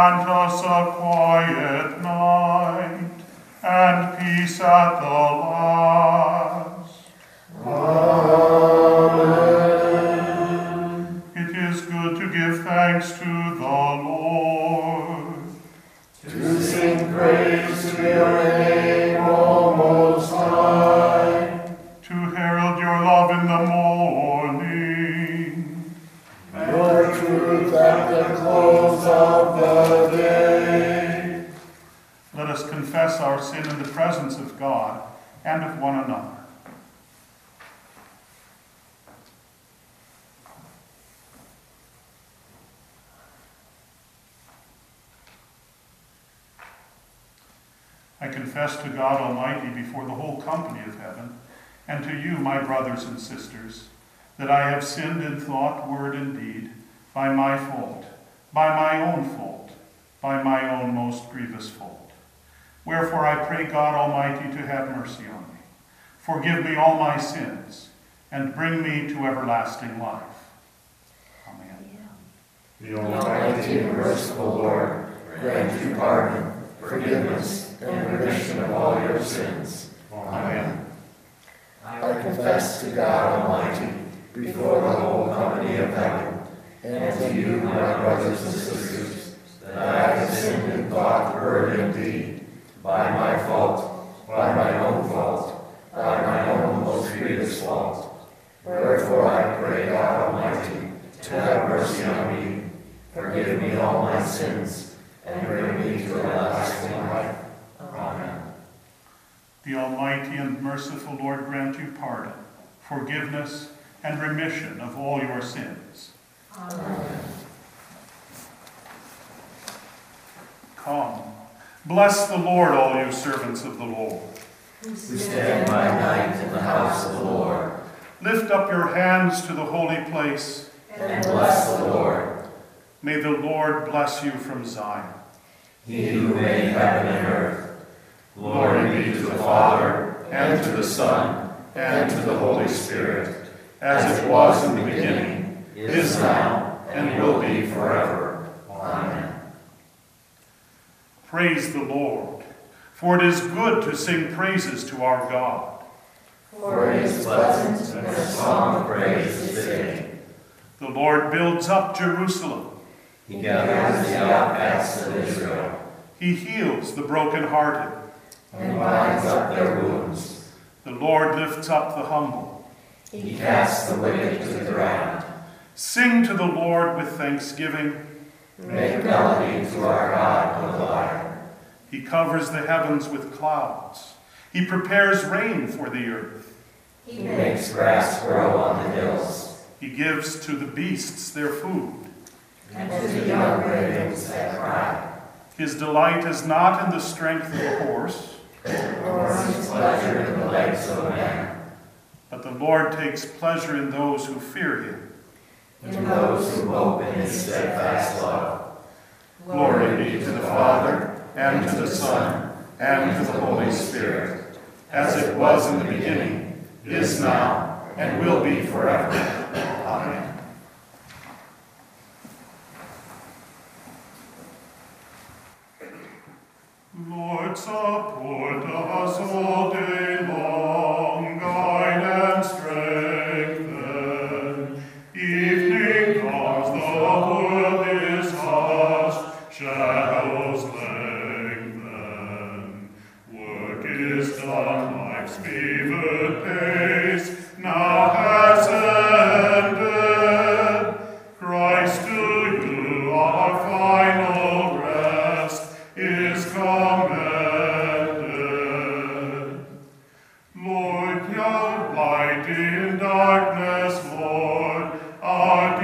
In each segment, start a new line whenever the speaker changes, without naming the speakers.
Grant us a quiet night, and peace at the last. Amen. It is good to give thanks to the Lord.
To sing praise to your name, O Most High.
To herald your love in the morning.
Your truth at the close of the day.
Let us confess our sin in the presence of God and of one another. I confess to God Almighty before the whole company of heaven, and to you, my brothers and sisters, that I have sinned in thought, word, and deed, by my fault, by my own fault, by my own most grievous fault. Wherefore I pray God Almighty to have mercy on me, forgive me all my sins, and bring me to everlasting life. Amen.
The Almighty and merciful Lord grant you pardon, forgiveness, and remission of all your sins. Amen. I confess to God Almighty, before the whole company of heaven, and to you, my brothers and sisters, that I have sinned in thought, word, and deed, by my fault, by my own fault, by my own most grievous fault. Wherefore I pray God Almighty to have mercy on me, forgive me all my sins, and bring me to everlasting life. Amen.
The Almighty and merciful Lord grant you pardon, forgiveness, and remission of all your sins.
Amen.
Come, bless the Lord, all you servants of the Lord.
Who stand by night in the house of the Lord.
Lift up your hands to the holy place,
and bless the Lord.
May the Lord bless you from Zion.
He who made heaven and earth. Glory be to the Father, and to the Son, and to the Holy Spirit, as it was in the beginning, is now, and will be forever. Amen.
Praise the Lord, for it is good to sing praises to our God.
For it is pleasant, and a song of praise is fitting.
The Lord builds up Jerusalem.
He gathers the outcasts of Israel.
He heals the brokenhearted,
and binds up their wounds.
The Lord lifts up the humble.
He casts the wicked to the ground.
Sing to the Lord with thanksgiving.
Make melody to our God on the lyre.
He covers the heavens with clouds. He prepares rain for the earth.
He makes grass grow on the hills.
He gives to the beasts their food,
and to the young ravens that cry.
His delight is not in the strength of the horse,
nor his pleasure in the legs of man,
but the Lord takes pleasure in those who fear him,
in those who hope in his steadfast love.
Glory be to the Father, and to the Son, and to the Holy Spirit, as it was in the beginning, is now, and will be forever. Amen. Lord, support us all day long, guide and strengthen. Evening comes, the world is hushed, shadows lengthen. Work is done, life's fevered pace now has ended. Christ, to you our final rest is commended. Lord, your light in darkness, Lord, our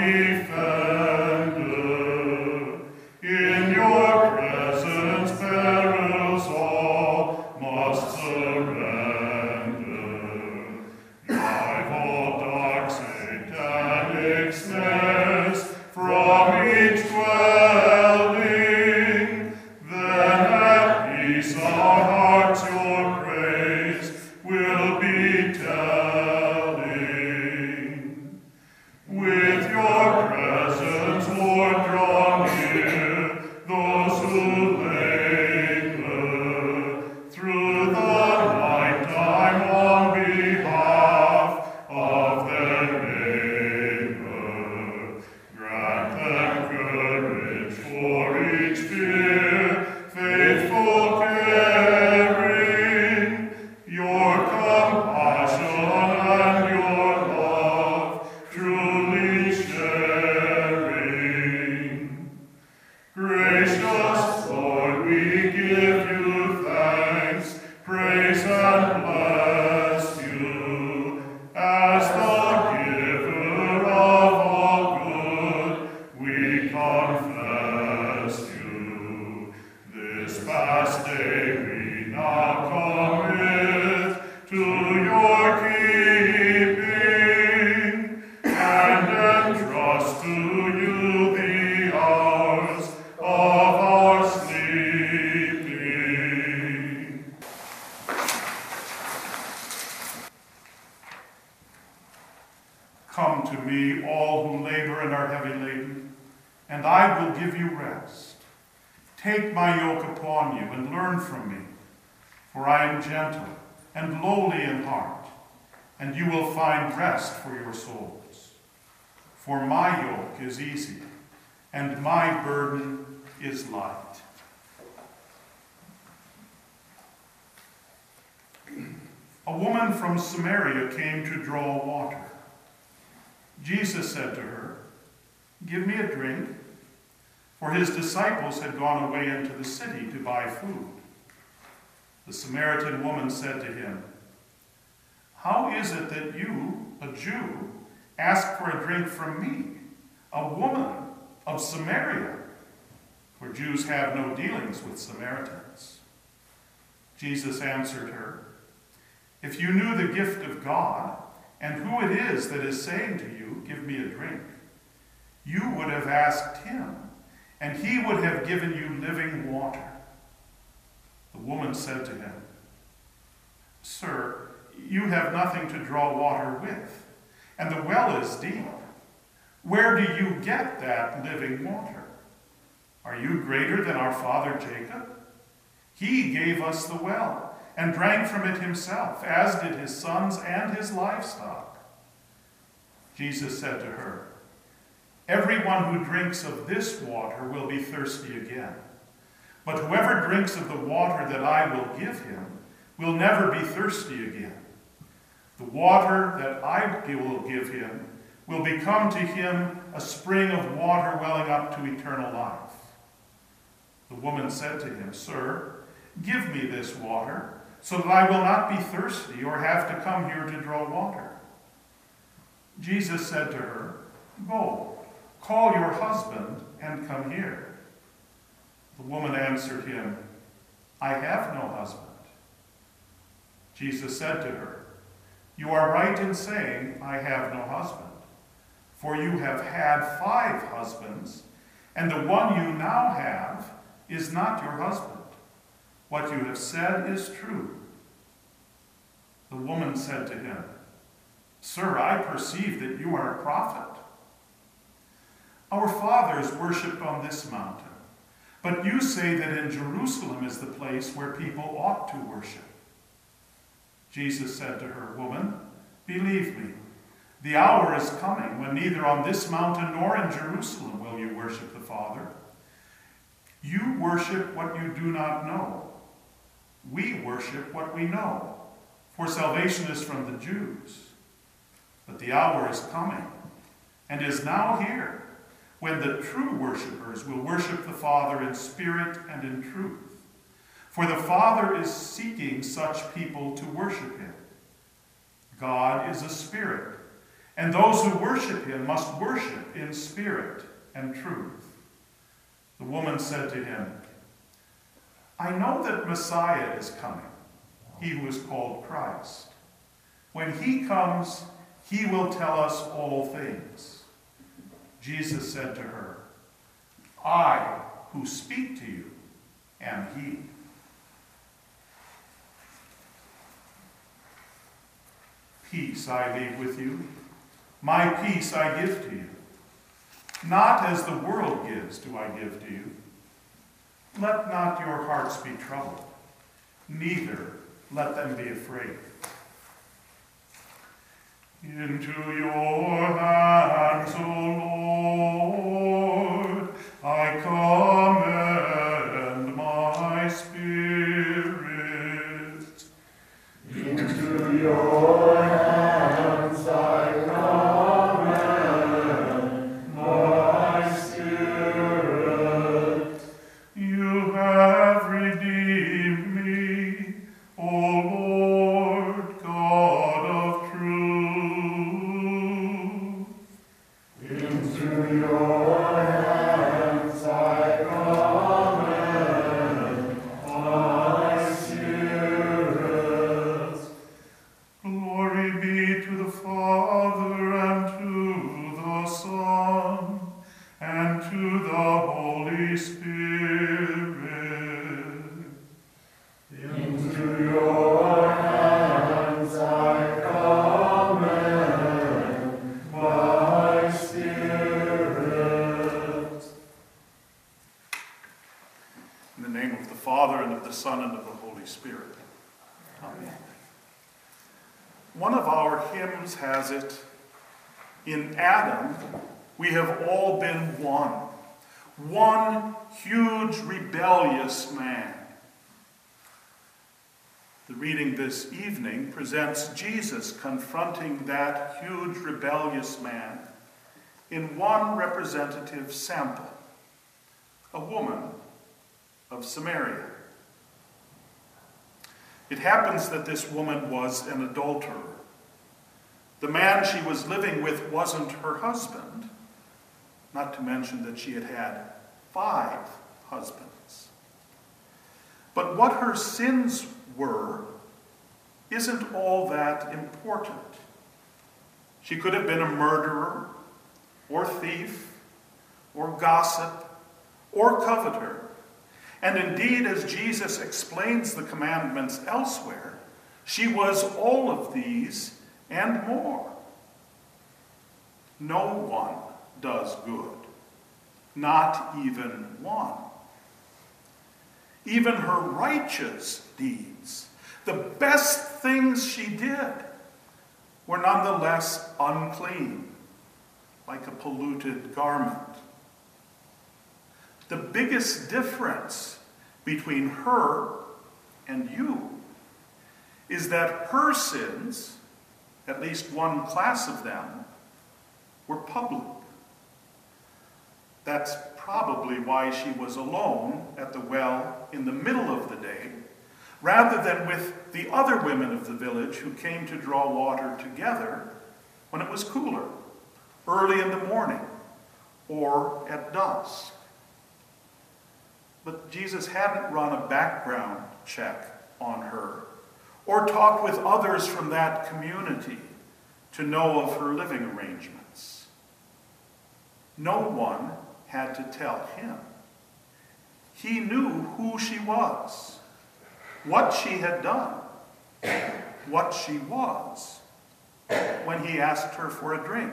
defender. In your presence, perils all must surrender. Drive all dark satanic snares from each dwelling. Then at peace our hearts your praise will be telling. With your presence, Lord, draw near those your keeping, and entrust to you the hours of our sleeping. Come to me, all who labor and are heavy laden, and I will give you rest. Take my yoke upon you and learn from me, for I am gentle and lowly in heart, and you will find rest for your souls. For my yoke is easy, and my burden is light. A woman from Samaria came to draw water. Jesus said to her, "Give me a drink," for his disciples had gone away into the city to buy food. The Samaritan woman said to him, "How is it that you, a Jew, ask for a drink from me, a woman of Samaria?" For Jews have no dealings with Samaritans. Jesus answered her, "If you knew the gift of God, and who it is that is saying to you, 'Give me a drink,' you would have asked him, and he would have given you living water." The woman said to him, "Sir, you have nothing to draw water with, and the well is deep. Where do you get that living water? Are you greater than our father Jacob? He gave us the well and drank from it himself, as did his sons and his livestock." Jesus said to her, "Everyone who drinks of this water will be thirsty again. But whoever drinks of the water that I will give him will never be thirsty again. The water that I will give him will become to him a spring of water welling up to eternal life." The woman said to him, "Sir, give me this water, so that I will not be thirsty or have to come here to draw water." Jesus said to her, "Go, call your husband and come here." The woman answered him, "I have no husband." Jesus said to her, "You are right in saying, 'I have no husband,' for you have had 5 husbands, and the one you now have is not your husband. What you have said is true." The woman said to him, "Sir, I perceive that you are a prophet. Our fathers worshipped on this mountain, but you say that in Jerusalem is the place where people ought to worship." Jesus said to her, "Woman, believe me, the hour is coming when neither on this mountain nor in Jerusalem will you worship the Father. You worship what you do not know. We worship what we know, for salvation is from the Jews. But the hour is coming, and is now here, when the true worshipers will worship the Father in spirit and in truth. For the Father is seeking such people to worship him. God is a spirit, and those who worship him must worship in spirit and truth." The woman said to him, "I know that Messiah is coming, he who is called Christ. When he comes, he will tell us all things." Jesus said to her, "I who speak to you am he." Peace I leave with you, my peace I give to you. Not as the world gives do I give to you. Let not your hearts be troubled, neither let them be afraid. Into your hands, O Lord, I commend my spirit.
Into your hands I commend my spirit.
You have redeemed me, O Lord, God of truth.
Into your hands I commend my spirit.
Glory Glory be to the Father, and to the Son, and to the Holy Spirit.
Into your hands I commend my spirit.
In the name of the Father, and of the Son, and of the Holy Spirit. Amen. One of our hymns has it, in Adam we have all been one huge rebellious man. The reading this evening presents Jesus confronting that huge rebellious man in one representative sample, a woman of Samaria. It happens that this woman was an adulterer. The man she was living with wasn't her husband, not to mention that she had had 5 husbands. But what her sins were isn't all that important. She could have been a murderer, or thief, or gossip, or coveter. And indeed, as Jesus explains the commandments elsewhere, she was all of these and more. No one does good, not even one. Even her righteous deeds, the best things she did, were nonetheless unclean, like a polluted garment. The biggest difference between her and you is that her sins, at least one class of them, were public. That's probably why she was alone at the well in the middle of the day, rather than with the other women of the village who came to draw water together when it was cooler, early in the morning, or at dusk. But Jesus hadn't run a background check on her, or talked with others from that community to know of her living arrangements. No one had to tell him. He knew who she was, what she had done, what she was, when he asked her for a drink.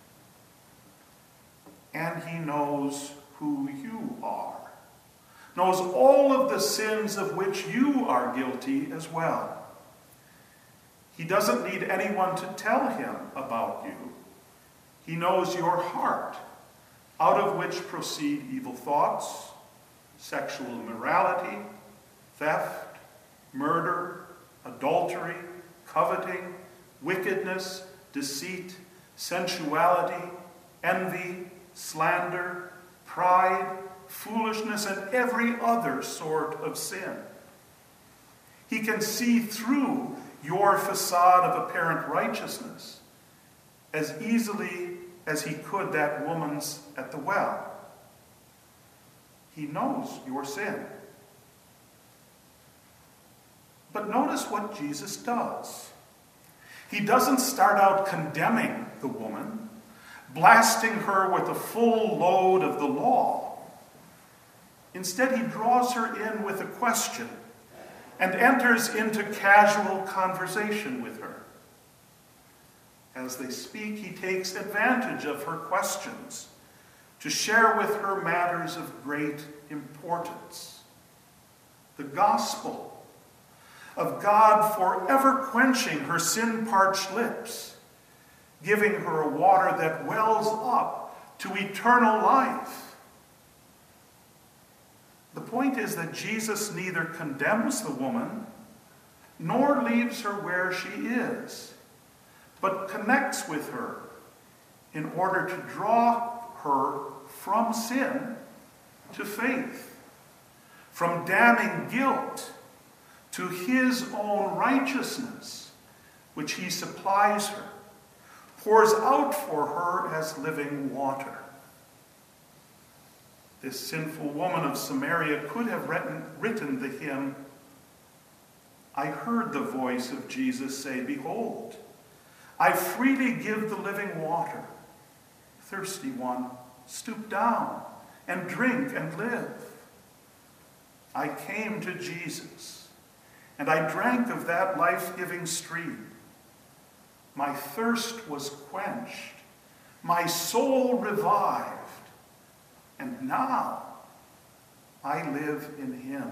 And he knows who you are, knows all of the sins of which you are guilty as well. He doesn't need anyone to tell him about you. He knows your heart, out of which proceed evil thoughts, sexual immorality, theft, murder, adultery, coveting, wickedness, deceit, sensuality, envy, slander, pride, foolishness, and every other sort of sin. He can see through your facade of apparent righteousness as easily as he could that woman's at the well. He knows your sin. But notice what Jesus does. He doesn't start out condemning the woman, blasting her with the full load of the law. Instead, he draws her in with a question and enters into casual conversation with her. As they speak, he takes advantage of her questions to share with her matters of great importance. The gospel of God forever quenching her sin-parched lips, giving her a water that wells up to eternal life. The point is that Jesus neither condemns the woman nor leaves her where she is, but connects with her in order to draw her from sin to faith, from damning guilt to his own righteousness, which he supplies her, pours out for her as living water. This sinful woman of Samaria could have written the hymn, "I heard the voice of Jesus say, 'Behold, I freely give the living water. Thirsty one, stoop down and drink and live. I came to Jesus, and I drank of that life-giving stream. My thirst was quenched, my soul revived, and now I live in him.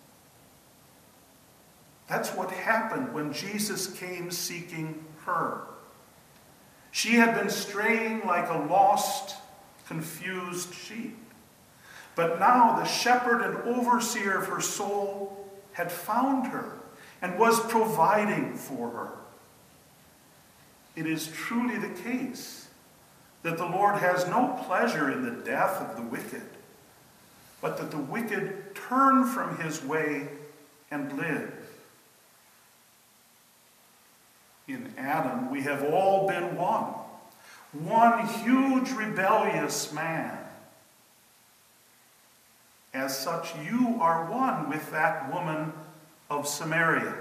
That's what happened when Jesus came seeking her. She had been straying like a lost, confused sheep. But now the shepherd and overseer of her soul had found her and was providing for her. It is truly the case that the Lord has no pleasure in the death of the wicked, but that the wicked turn from his way and live. In Adam, we have all been one huge rebellious man. As such, you are one with that woman of Samaria.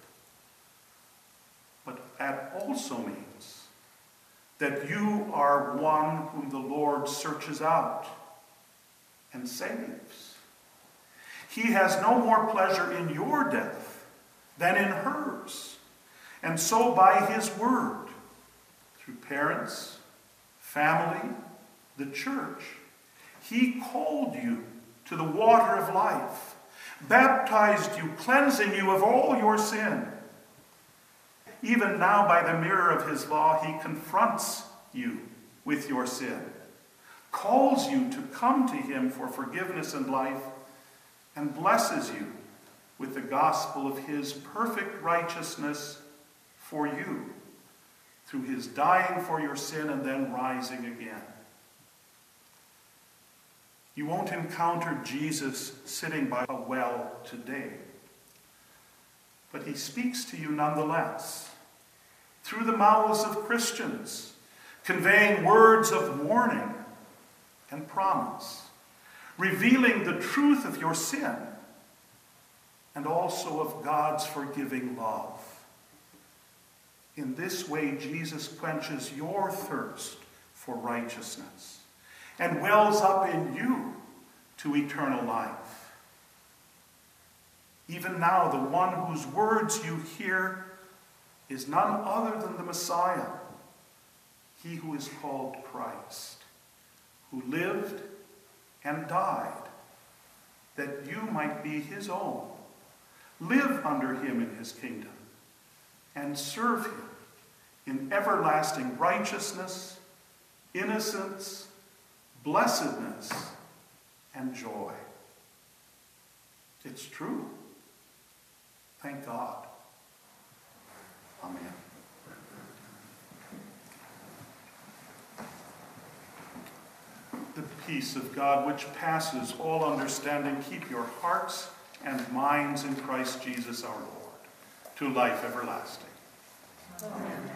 But that also means that you are one whom the Lord searches out and saves. He has no more pleasure in your death than in hers. And so by his word, through parents, family, the church, he called you to the water of life, baptized you, cleansing you of all your sin. Even now, by the mirror of his law, he confronts you with your sin, calls you to come to him for forgiveness and life, and blesses you with the gospel of his perfect righteousness for you, through his dying for your sin and then rising again. You won't encounter Jesus sitting by a well today, but he speaks to you nonetheless, through the mouths of Christians, conveying words of warning and promise, revealing the truth of your sin and also of God's forgiving love. In this way, Jesus quenches your thirst for righteousness and wells up in you to eternal life. Even now, the one whose words you hear is none other than the Messiah, he who is called Christ, who lived and died that you might be his own, live under him in his kingdom, and serve him in everlasting righteousness, innocence, blessedness, and joy. It's true. Thank God. Amen. The peace of God, which passes all understanding, keep your hearts and minds in Christ Jesus our Lord, to life everlasting.
Amen.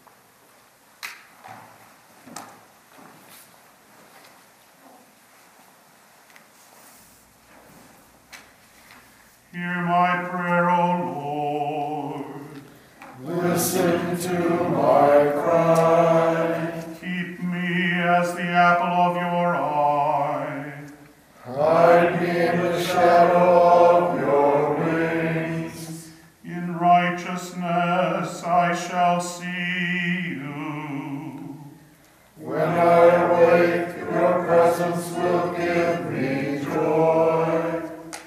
Hear my prayer, O Lord.
Listen to my cry.
Keep me as the apple of your eye.
Hide me in the shadow of your wings.
In righteousness I shall see you.
When I awake, your presence will give me joy.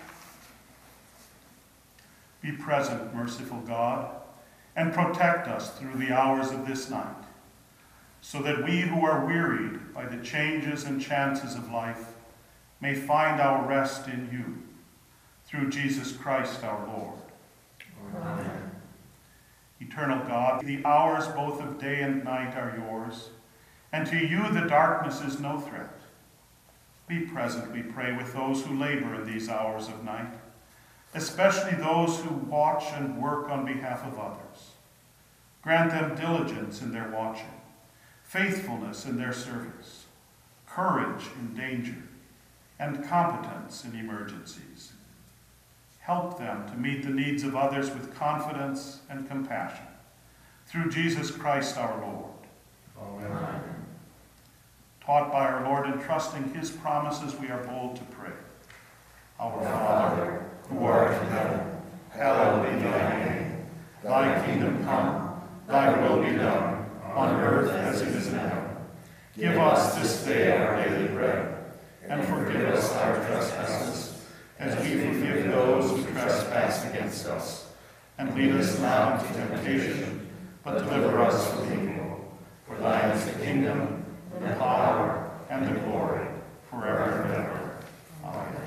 Be present, merciful God, and protect us through the hours of this night, so that we who are wearied by the changes and chances of life may find our rest in you, through Jesus Christ our Lord.
Amen.
Eternal God, the hours both of day and night are yours, and to you the darkness is no threat. Be present, we pray, with those who labor in these hours of night, especially those who watch and work on behalf of others. Grant them diligence in their watching, faithfulness in their service, courage in danger, and competence in emergencies. Help them to meet the needs of others with confidence and compassion, through Jesus Christ our Lord.
Amen.
Taught by our Lord and trusting his promises, we are bold to pray. Our
Father, who art in heaven, hallowed be thy name. Thy kingdom come, thy will be done, on earth as it is in heaven. Give us this day our daily bread, and forgive us our trespasses, as we forgive those who trespass against us. And lead us not into temptation, but deliver us from evil. For thine is the kingdom, the power, and the glory, forever and ever. Amen.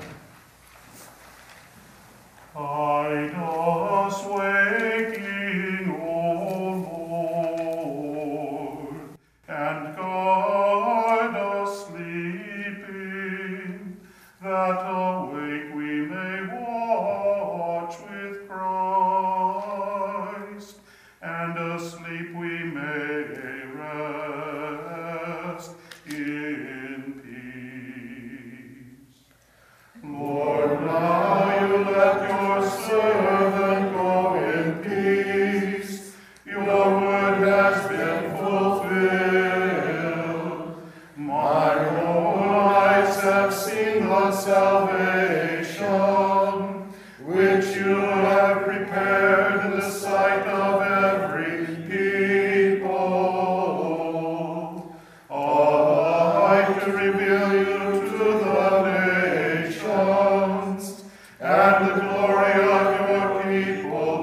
Hide us waking, O Lord, and guard us sleeping, that awake we may watch with Christ, and asleep we may rest in peace. Lord, now you let your servant go in peace. Your word has been fulfilled. My own eyes have seen the salvation, which you have prepared in the sight of every people. A light to reveal you to the nations, and the glory of your people,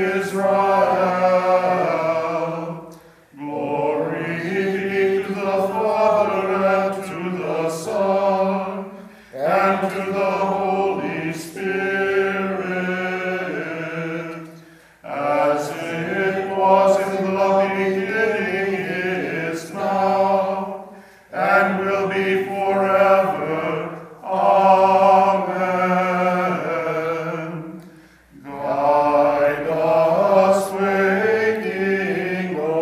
Israel. Glory be to the Father, and to the Son, and to the Holy Spirit, as it was in the beginning, is now, and will be forever. Amen. Guide us waking, O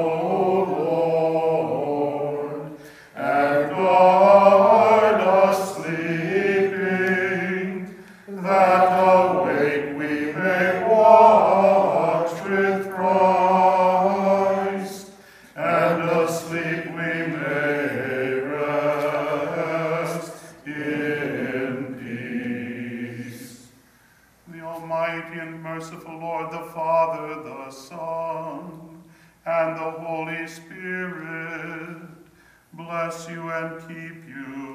Lord, and guard us sleeping, that awake we may watch with Christ, and asleep we may rest in peace. The Almighty and merciful Lord, the Father, the Son, and the Holy Spirit, bless you and keep you.